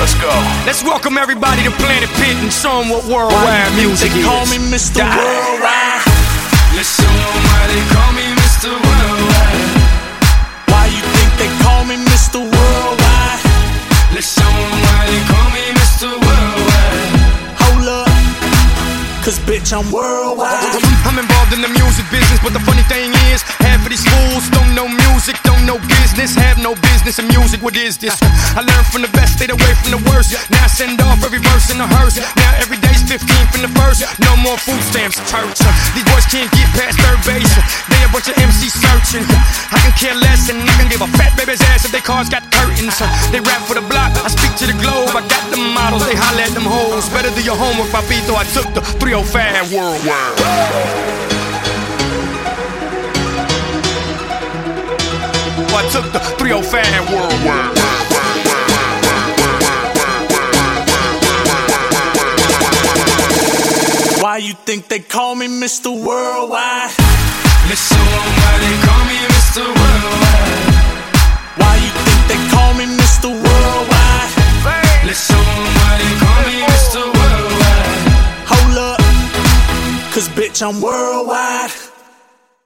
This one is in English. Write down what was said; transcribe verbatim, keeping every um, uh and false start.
let's go. Let's welcome everybody to Planet Pit and show them what worldwide music they is. call me Mister Die. Worldwide. Let's show them why they call me Mister Worldwide. Why you think they call me Mister Worldwide? Let's show them why they call me Mister Worldwide. Hold up, cause bitch I'm worldwide. I'm involved in the music business, but the funny thing is, half of these fools don't know music, don't know business, have no business in music. What is this? I learned from the best, stayed away from the worst. Now I send off every verse in a hearse. Now every day's fifteenth in the first. No more food stamps, church. These boys can't get past third base. They a bunch of M C searching. I can care less and I can give a fat baby's ass if they cars got curtains. They rap for the block, I speak to the globe. I got them models, they holler at them hoes. Better do your homework, Papito. I took the three oh five worldwide. I took the three oh five worldwide. Why you think they call me Mister Worldwide? Let's show them why they call me Mister Worldwide. Why you think they call me Mister Worldwide? Let's show them why they call me Mister Worldwide. Hold up, cause bitch I'm worldwide.